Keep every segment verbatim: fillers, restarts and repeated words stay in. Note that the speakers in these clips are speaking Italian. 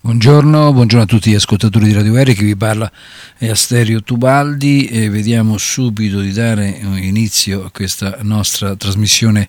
Buongiorno, buongiorno a tutti gli ascoltatori di Radio R, che vi parla è Asterio Tubaldi e vediamo subito di dare inizio a questa nostra trasmissione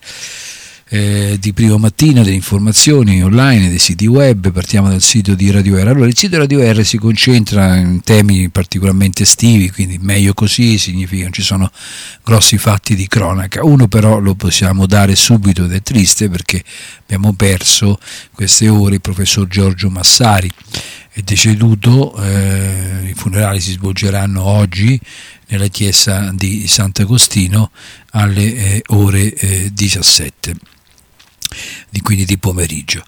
eh, di prima mattina delle informazioni online, dei siti web. Partiamo dal sito di Radio R. Allora, il sito di Radio R si concentra in temi particolarmente estivi, quindi meglio così, significa che non ci sono grossi fatti di cronaca. Uno però lo possiamo dare subito ed è triste, perché abbiamo perso queste ore il professor Giorgio Massari. È deceduto, eh, i funerali si svolgeranno oggi nella chiesa di Sant'Agostino alle eh, ore eh, diciassette, di, quindi di pomeriggio.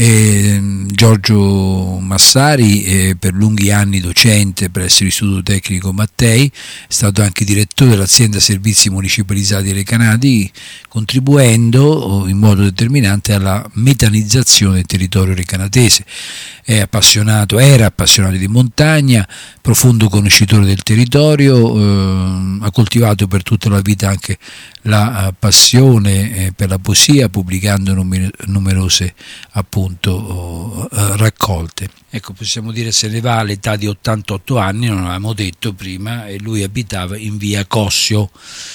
E, Giorgio Massari è per lunghi anni docente presso l'Istituto Tecnico Mattei, è stato anche direttore dell'azienda Servizi Municipalizzati Recanati, contribuendo in modo determinante alla metanizzazione del territorio recanatese. È appassionato, era appassionato di montagna, profondo conoscitore del territorio, eh, ha coltivato per tutta la vita anche la uh, passione eh, per la poesia, pubblicando numer- numerose appunto uh, uh, raccolte. Ecco, possiamo dire se ne va all'età di ottantotto anni, non l'avevamo detto prima, e lui abitava in via Cossio.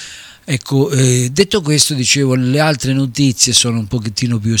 Ecco, eh, detto questo, dicevo, le altre notizie sono un pochettino più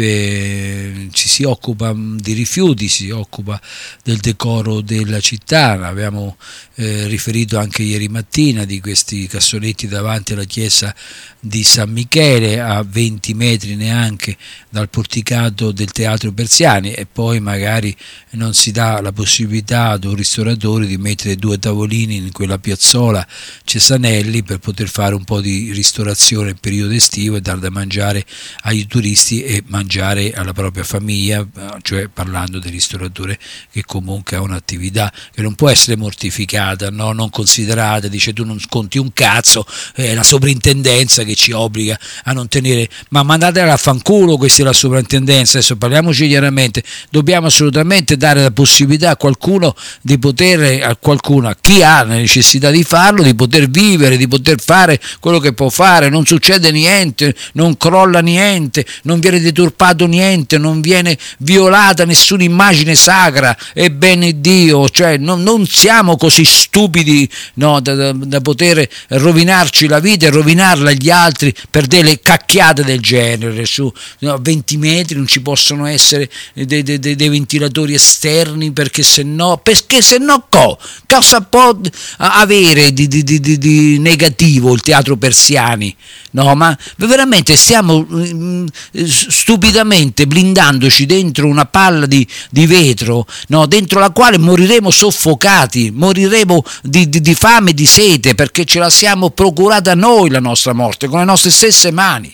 estive. Ci si occupa di rifiuti, si occupa del decoro della città. Abbiamo eh, riferito anche ieri mattina di questi cassonetti davanti alla chiesa di San Michele, a venti metri neanche dal porticato del Teatro Persiani, e poi magari non si dà la possibilità ad un ristoratore di mettere due tavolini in quella piazzola Cesanelli per poter fare un po' di ristorazione nel periodo estivo e dar da mangiare ai turisti e mangiare alla propria famiglia, cioè parlando del ristoratore che comunque ha un'attività che non può essere mortificata, no? Non considerata, dice tu non conti un cazzo, è la sovrintendenza che ci obbliga a non tenere, ma mandatela a fanculo, questa è la sovrintendenza. Adesso parliamoci chiaramente, dobbiamo assolutamente dare la possibilità a qualcuno di poter, a qualcuno, a chi ha la necessità di farlo, di poter vivere, di poter fare quello che può fare. Non succede niente, non crolla niente, non viene deturpato niente, non viene violata nessuna immagine sacra, ebbene Dio, cioè non, non siamo così stupidi, no, da, da, da poter rovinarci la vita e rovinarla agli altri per delle cacchiate del genere. Su no, venti metri non ci possono essere dei, dei, dei ventilatori esterni, perché se no, perché se no co, cosa può avere di, di, di, di negativo il Teatro Persiani? No, ma veramente stiamo mh, stupidamente blindandoci dentro una palla di, di vetro, no, dentro la quale moriremo soffocati, moriremo di, di, di fame e di sete, perché ce la siamo procurata noi la nostra morte con le nostre stesse mani.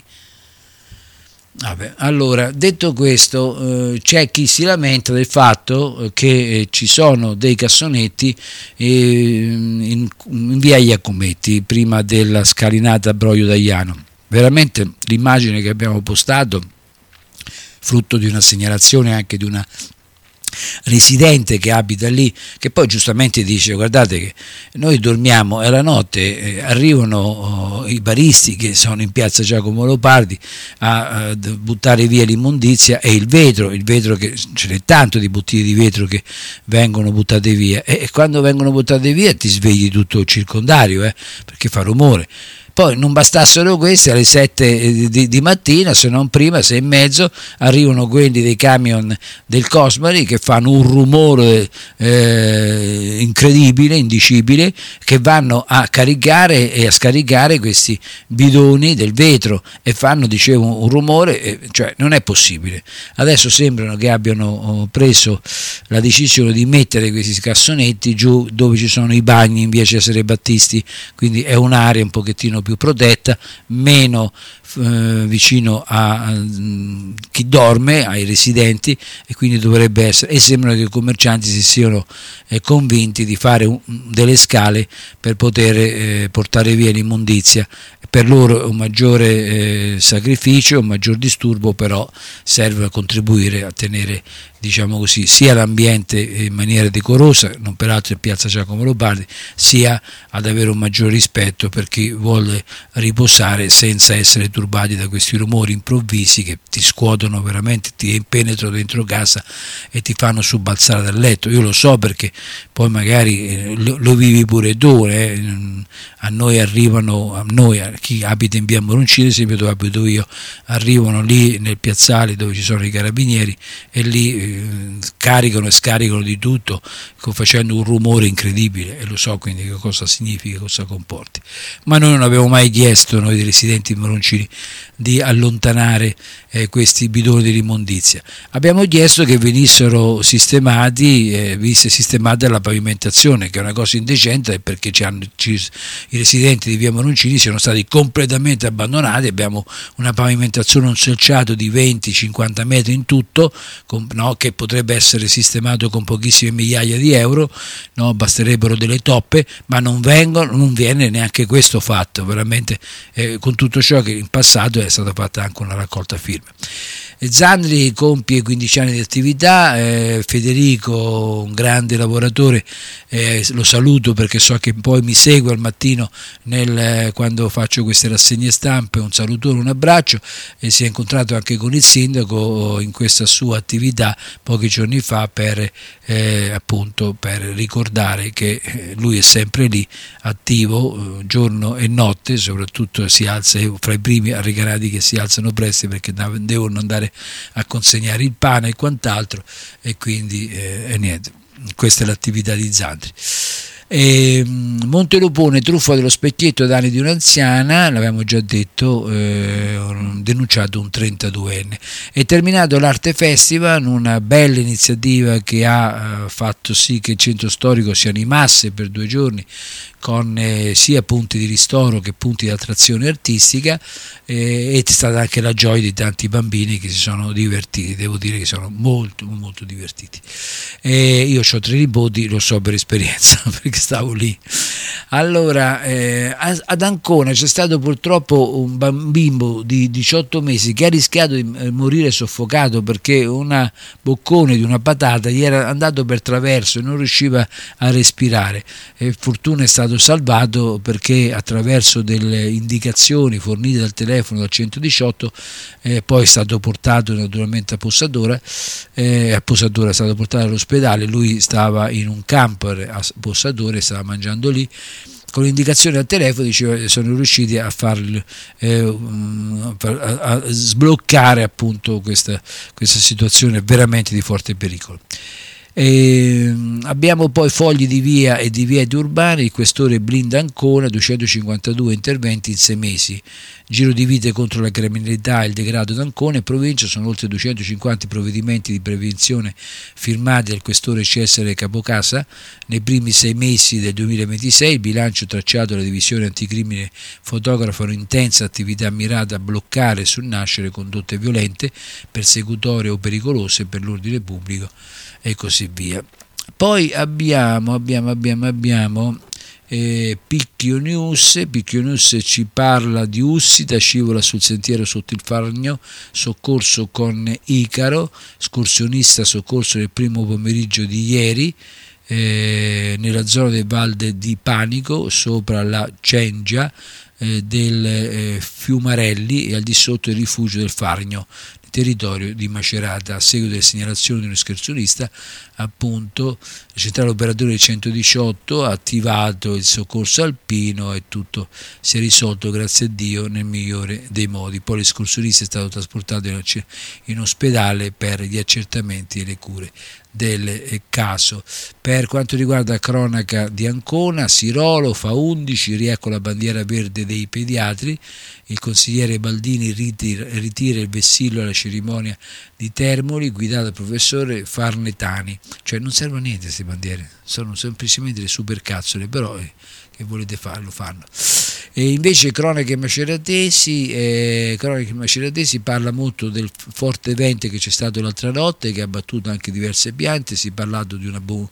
Vabbè, allora, detto questo, eh, c'è chi si lamenta del fatto che eh, ci sono dei cassonetti eh, in, in via Iacometti, prima della scalinata Broglio d'Aiano. Veramente l'immagine che abbiamo postato, frutto di una segnalazione anche di una residente che abita lì, che poi giustamente dice: guardate che noi dormiamo e la notte eh, arrivano oh, i baristi che sono in piazza Giacomo Leopardi a, a buttare via l'immondizia e il vetro, il vetro che ce n'è tanto di bottiglie di vetro che vengono buttate via, e, e quando vengono buttate via ti svegli tutto il circondario, eh, perché fa rumore. Poi non bastassero questi, alle sette di, di mattina, se non prima, sei e mezzo, arrivano quelli dei camion del Cosmari che fanno un rumore eh, incredibile, indicibile, che vanno a caricare e a scaricare questi bidoni del vetro e fanno, dicevo, un rumore, eh, cioè non è possibile. Adesso sembrano che abbiano preso la decisione di mettere questi cassonetti giù dove ci sono i bagni in via Cesare Battisti, quindi è un'area un pochettino più protetta, meno eh, vicino a, a chi dorme, ai residenti, e quindi dovrebbe essere, e sembra che i commercianti si siano eh, convinti di fare un, delle scale per poter eh, portare via l'immondizia. Per loro è un maggiore eh, sacrificio, un maggior disturbo, però serve a contribuire a tenere diciamo così, sia l'ambiente in maniera decorosa, non peraltro in piazza Giacomo Leopardi, sia ad avere un maggior rispetto per chi vuole riposare senza essere turbati da questi rumori improvvisi che ti scuotono veramente, ti penetrano dentro casa e ti fanno subbalzare dal letto. Io lo so perché poi magari lo, lo vivi pure tu, eh. A noi arrivano, a noi, a chi abita in via Moroncini, esempio dove abito io, arrivano lì nel piazzale dove ci sono i carabinieri e lì eh, caricano e scaricano di tutto facendo un rumore incredibile, e lo so quindi che cosa significa, cosa comporti. Ma noi non abbiamo mai chiesto, noi residenti di Moroncini, di allontanare eh, questi bidoni di immondizia. Abbiamo chiesto che venissero sistemati, eh, venisse sistemata la pavimentazione, che è una cosa indecente perché ci hanno, ci, i residenti di via Moroncini sono stati completamente abbandonati. Abbiamo una pavimentazione, un selciato di venti cinquanta metri in tutto, con, no, che potrebbe essere sistemato con pochissime migliaia di euro, no, basterebbero delle toppe, ma non vengono, non viene neanche questo fatto, veramente, eh, con tutto ciò che in passato è stata fatta anche una raccolta firme. Zandri compie quindici anni di attività, eh, Federico, un grande lavoratore, eh, lo saluto perché so che poi mi segue al mattino nel, eh, quando faccio queste rassegne stampe, un salutone, un abbraccio, e si è incontrato anche con il sindaco in questa sua attività pochi giorni fa per, eh, appunto, per ricordare che lui è sempre lì, attivo, eh, giorno e notte, soprattutto si alza fra i primi arriccanati che si alzano presto perché devono andare a consegnare il pane e quant'altro, e quindi eh, e niente, questa è l'attività di Zandri. E Montelupone, truffa dello specchietto ad anni di un'anziana, l'avevamo già detto, eh, denunciato un trentaduenne. È terminato l'Arte Festival, una bella iniziativa che ha eh, fatto sì che il centro storico si animasse per due giorni con eh, sia punti di ristoro che punti di attrazione artistica, eh, ed è stata anche la gioia di tanti bambini che si sono divertiti, devo dire che sono molto molto divertiti. E io ho tre nipoti, lo so per esperienza perché stavo lì. Allora, eh, ad Ancona c'è stato purtroppo un bambino di diciotto mesi che ha rischiato di morire soffocato perché un boccone di una patata gli era andato per traverso e non riusciva a respirare. E fortuna è stato salvato perché attraverso delle indicazioni fornite dal telefono dal centodiciotto eh, poi è stato portato naturalmente a Possadora, eh, a Possadora è stato portato all'ospedale. Lui stava in un camper a Possadora e stava mangiando lì. Con l'indicazione al telefono diceva, sono riusciti a farlo, eh, a, a sbloccare appunto questa, questa situazione veramente di forte pericolo. E abbiamo poi fogli di via e divieti urbani, il questore blinda Ancona, duecentocinquantadue interventi in sei mesi, giro di vite contro la criminalità e il degrado d'Ancona e provincia, sono oltre duecentocinquanta provvedimenti di prevenzione firmati dal questore Cesare Capocasa nei primi sei mesi del duemilaventisei. Il bilancio tracciato dalla divisione anticrimine fotografa un'intensa attività mirata a bloccare sul nascere condotte violente, persecutorie o pericolose per l'ordine pubblico e così via. Poi abbiamo abbiamo abbiamo abbiamo eh, Picchio News. Picchio News ci parla di Ussita, scivola sul sentiero sotto il Fargno, soccorso con Icaro, escursionista soccorso nel primo pomeriggio di ieri eh, nella zona del Valde di Panico sopra la Cengia eh, del eh, Fiumarelli e al di sotto del rifugio del Fargno, territorio di Macerata. A seguito delle segnalazioni di un escursionista, appunto, la centrale operatore del centodiciotto ha attivato il soccorso alpino e tutto si è risolto, grazie a Dio, nel migliore dei modi. Poi l'escursionista è stato trasportato in ospedale per gli accertamenti e le cure del caso. Per quanto riguarda la cronaca di Ancona, Sirolo fa undici, riecco la bandiera verde dei pediatri, il consigliere Baldini ritira, ritira il vessillo alla cerimonia di Termoli guidata dal professore Farnetani. Cioè non servono a niente queste bandiere, sono semplicemente le supercazzole, però eh, che volete farlo fanno. E invece cronache maceratesi, eh, cronache maceratesi parla molto del forte vento che c'è stato l'altra notte, che ha abbattuto anche diverse piante. Si è parlato di una,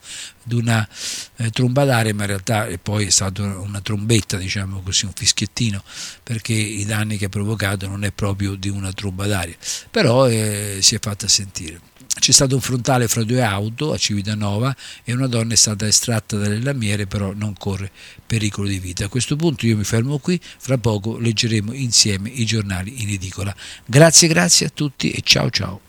di una eh, tromba d'aria, ma in realtà è poi è stata una trombetta, diciamo così, un fischiettino, perché i danni che ha provocato non è proprio di una tromba d'aria, però eh, si è fatta sentire. C'è stato un frontale fra due auto a Civitanova e una donna è stata estratta dalle lamiere, però non corre pericolo di vita. A questo punto io mi fermo qui, fra poco leggeremo insieme i giornali in edicola. Grazie, grazie a tutti e ciao ciao.